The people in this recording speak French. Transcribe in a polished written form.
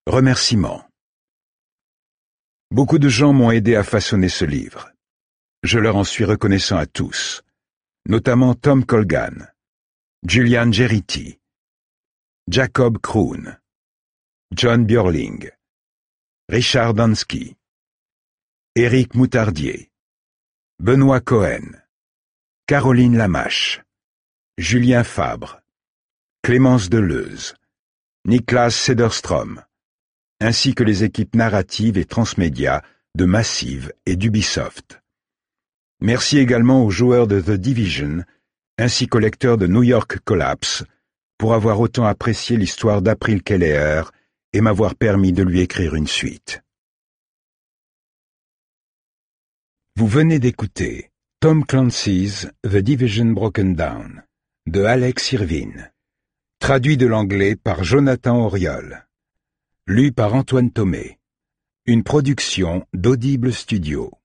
Remerciements. Beaucoup de gens m'ont aidé à façonner ce livre. Je leur en suis reconnaissant à tous, notamment Tom Colgan, Julian Geriti, Jacob Kroon, John Björling, Richard Dansky, Éric Moutardier, Benoît Cohen, Caroline Lamache, Julien Fabre, Clémence Deleuze, Niklas Sederstrom, ainsi que les équipes narratives et transmédia de Massive et d'Ubisoft. Merci également aux joueurs de The Division, ainsi qu'aux lecteurs de New York Collapse, pour avoir autant apprécié l'histoire d'April Kelleher et m'avoir permis de lui écrire une suite. Vous venez d'écouter Tom Clancy's The Division Broken Down, de Alex Irvine, traduit de l'anglais par Jonathan Auriol, lu par Antoine Thomé, une production d'Audible Studio.